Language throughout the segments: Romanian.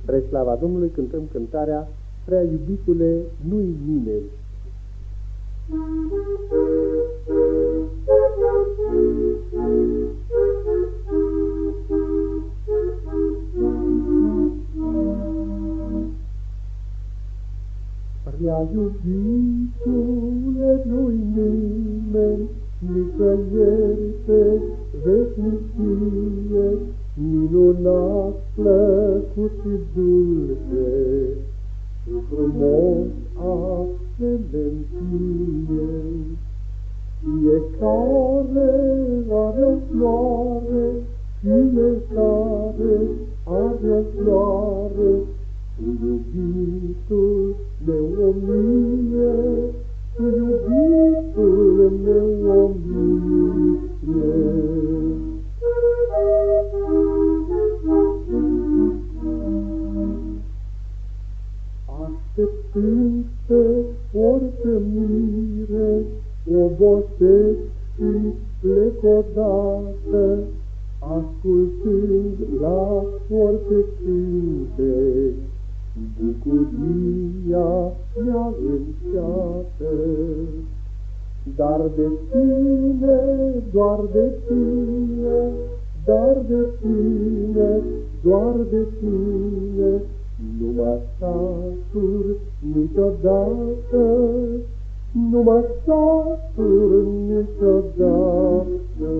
Spre slava Domnului cântăm cântarea Prea iubitule, nu-i nimeni. Prea iubitule, nu-i nimeni, nicăieri pe veșnicie, minunat, plăcut și dulce, și frumos excelenție. Fiecare are o floare, fiecare are o floare, cu iubitul meu o mie, cu iubitul meu o mie. Așteptând pe orice mire, obosesc și plec odată, ascultând la orice cântec, bucuria mea înceată. Dar de tine, doar de tine, dar de tine, doar de tine, nu mă satur niciodată, nu mă satur niciodată.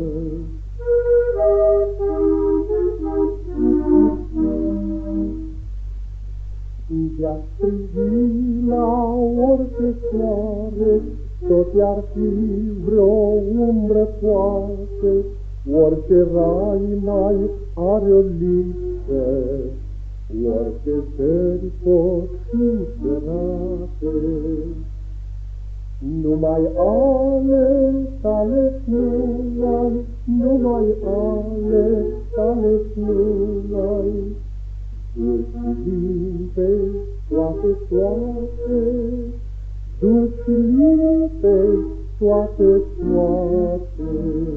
De-aș privi la orice soare, tot i-ar fi vreo umbră poate, orice rai mai are o lipsă, orice țări pot fi sărate. Numai ale tale numai, numai ale tale numai, dulci limpezi toate, toate, dulci limpezi toate, toate.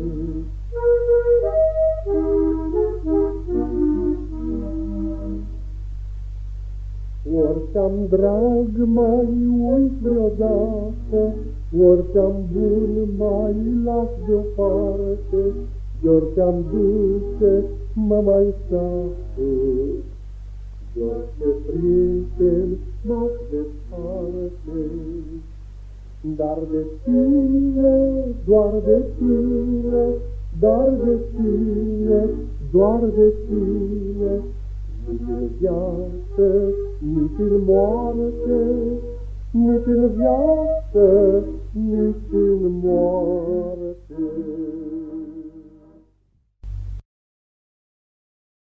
Orice-am drag mai uit vreodată, orice-am bun mai las deoparte, de orice-am dulce mă mai satur, de orice prieten m-aș desparte. Dar de tine, doar de tine, dar de tine, doar de tine, nici în viață, nici în moarte, nici în viață, nici în moarte.